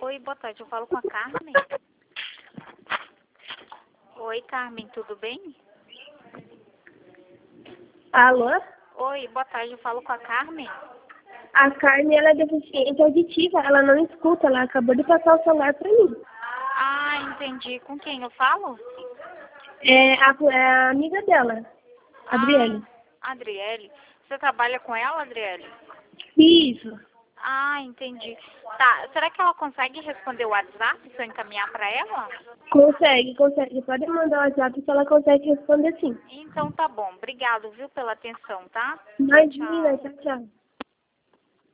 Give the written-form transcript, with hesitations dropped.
Oi, boa tarde. Eu falo com a Carmen. Oi, Carmen, tudo bem? Alô? Oi, boa tarde. Eu falo com a Carmen. A Carmen, ela é deficiente auditiva, ela não escuta, ela acabou de passar o celular pra mim. Ah, entendi. Com quem eu falo? É a amiga dela, Adriele. Adriele. Você trabalha com ela, Adriele? Isso. Ah, entendi. Tá, será que ela consegue responder o WhatsApp se eu encaminhar para ela? Consegue. Pode mandar o WhatsApp que ela consegue responder sim. Então tá bom. Obrigado, viu, pela atenção, tá? Imagina, tchau.